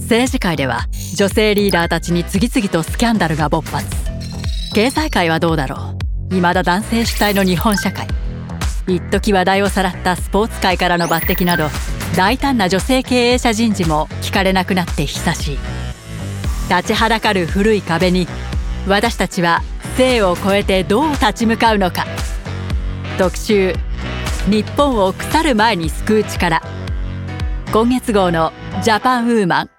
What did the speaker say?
政治界では女性リーダーたちに次々とスキャンダルが勃発。経済界はどうだろう。未だ男性主体の日本社会。一時話題をさらったスポーツ界からの抜擢など、大胆な女性経営者人事も聞かれなくなって久しい。立ちはだかる古い壁に私たちは性を超えてどう立ち向かうのか。特集、日本を腐る前に救う力。今月号のジャパンウーマン。